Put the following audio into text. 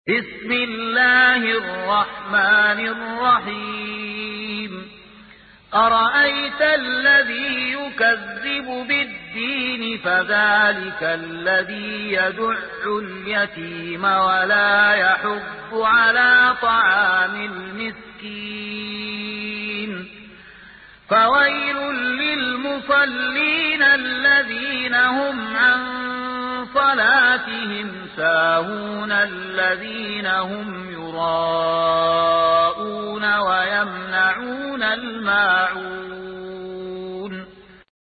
بسم الله الرحمن الرحيم أرأيت الذي يكذب بالدين فذلك الذي يدع اليتيم ولا يحض على طعام المسكين فويل للمصلين الذين هم عن صلاتهم ساهون الذين هم يراءون ويمنعون الماعون